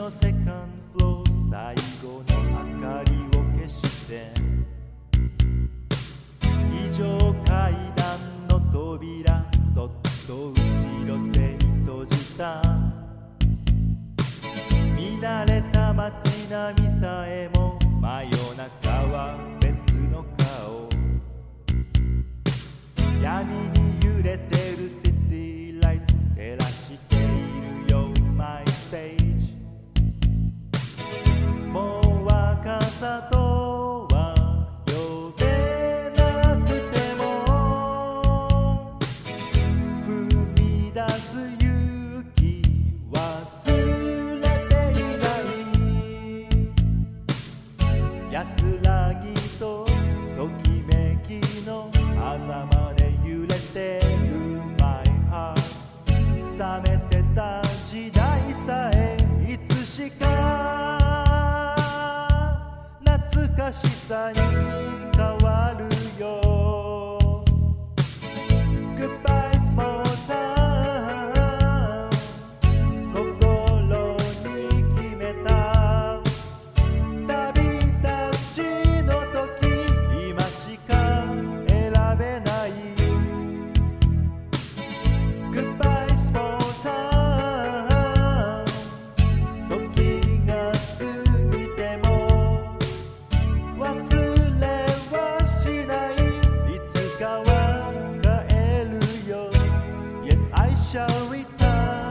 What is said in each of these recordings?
のセカンドフロー、最後の明かりを消して非常階段の扉そっと後ろ手に閉じた。見慣れた街並みさえも真夜中は別の顔。闇に揺れてるシティライツ照らしているよマイステージ。もう若さとは呼べなくても踏み出す勇気忘れていない。安らぎとときめきの狭間で揺れてる My heart。 冷めてた時代さえいつしか懐かしさに変わるよ。 Goodbye small town。 心に決めた旅立ちの時今しか選べない。 Goodbye small town。 時が過ぎても忘れはしない。いつかは帰るよ Yes I shall return。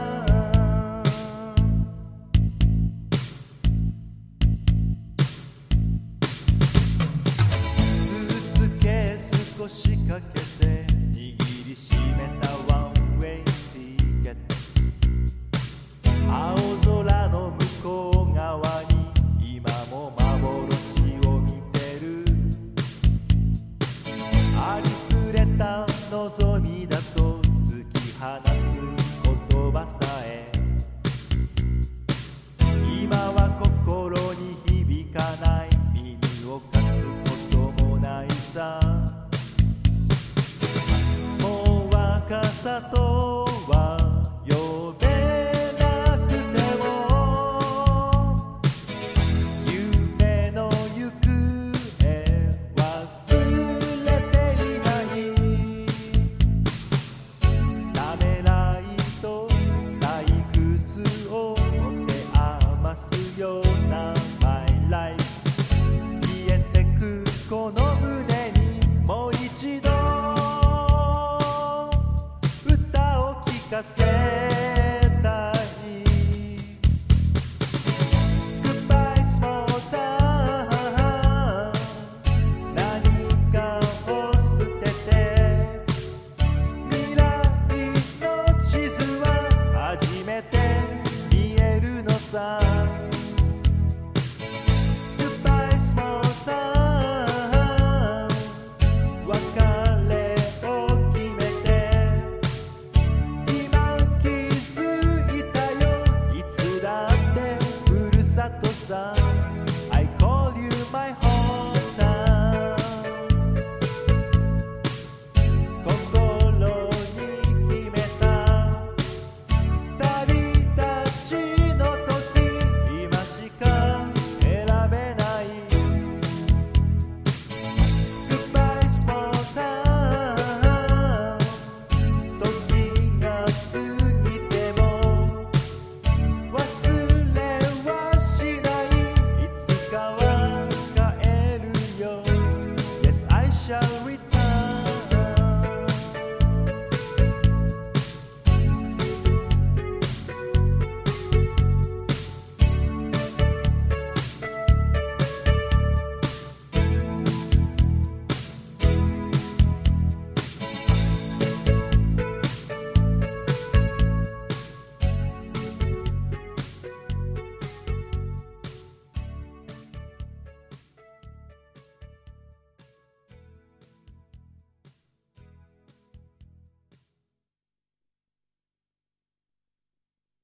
スーツケース腰掛けて握りしめたワンウェイティケット。青空の向こう側に今も幻を見てる。ありふれた望みだと突き放す言葉さえ今は心に響かない。耳を貸すこともないさ。もう若さとは呼べなくても夢の行方忘れていない。ためらいと退屈を持て余すようなマイライフ。消えてくこの胸にもう一度歌を聴かせたい。 Goodbye small town。 何かを捨てて未来の地図は初めて見えるのさ。 Goodbye small town。 別れを決めて今気づいたよ。いつだってふるさとさ I call you my hometown。